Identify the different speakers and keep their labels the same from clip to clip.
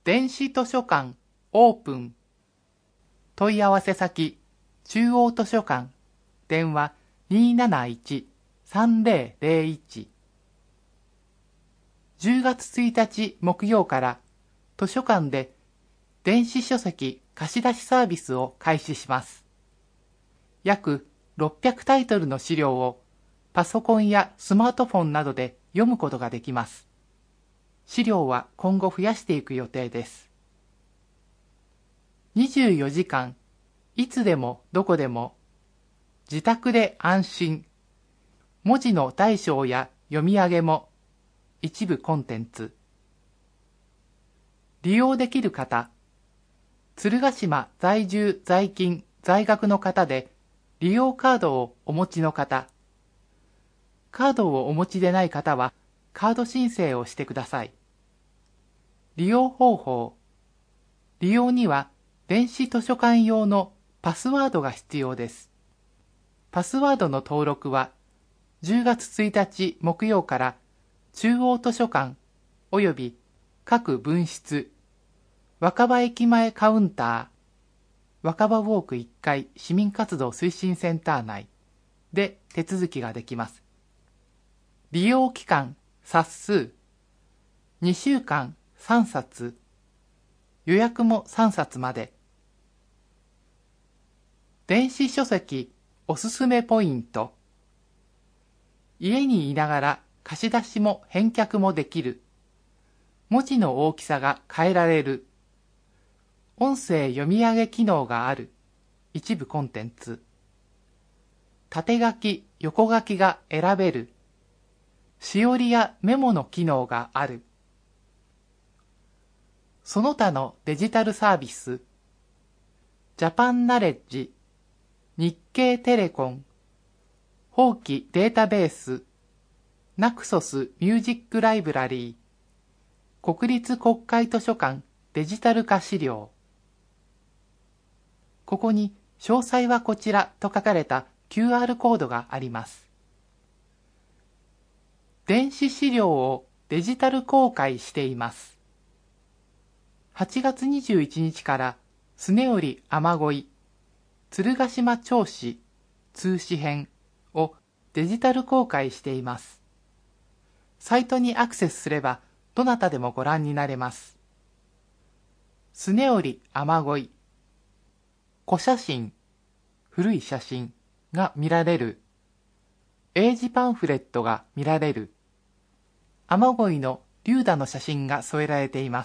Speaker 1: 電子図書館オープン。問い合わせ先、中央図書館、電話271-3001。10月1日木曜から図書館で電子書籍貸し出しサービスを開始します。約600タイトルの資料をパソコンやスマートフォンなどで読むことができます。資料は今後増やしていく予定です。24時間、いつでもどこでも、自宅で安心、文字の大小や読み上げも、一部コンテンツ。利用できる方、鶴ヶ島在住在勤在学の方で、利用カードをお持ちの方、カードをお持ちでない方は、カード申請をしてください。利用方法、利用には電子図書館用のパスワードが必要です。パスワードの登録は10月1日木曜から中央図書館および各分室、若葉駅前カウンター、若葉ウォーク1階市民活動推進センター内で手続きができます。利用期間、冊数、2週間3冊、予約も3冊まで。電子書籍おすすめポイント。家にいながら貸し出しも返却もできる。文字の大きさが変えられる。音声読み上げ機能がある。一部コンテンツ。縦書き、横書きが選べる。しおりやメモの機能がある。その他のデジタルサービス。ジャパンナレッジ、日経テレコン、法規データベース、ナクソスミュージックライブラリー、国立国会図書館デジタル化資料。ここに詳細はこちらと書かれた QR コードがあります。電子資料をデジタル公開しています。8月21日からスネオリ雨乞い、鶴ヶ島町史通史編をデジタル公開しています。サイトにアクセスすればどなたでもご覧になれます。スネオリ雨乞い、古写真、古い写真が見られる。英字パンフレットが見られる。雨乞いの龍太の写真が添えられています。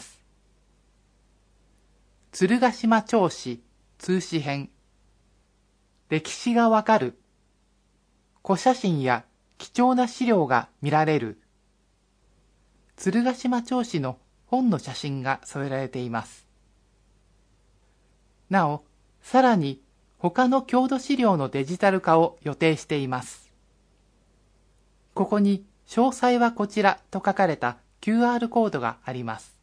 Speaker 1: 鶴ヶ島町史通史編。歴史がわかる。古写真や貴重な資料が見られる。鶴ヶ島町史の本の写真が添えられています。なお、さらに他の郷土資料のデジタル化を予定しています。ここに詳細はこちらと書かれた QR コードがあります。